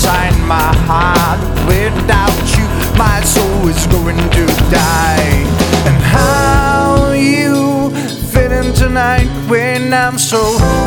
inside my heart. Without you, my soul is going to die. And how you feeling tonight when I'm so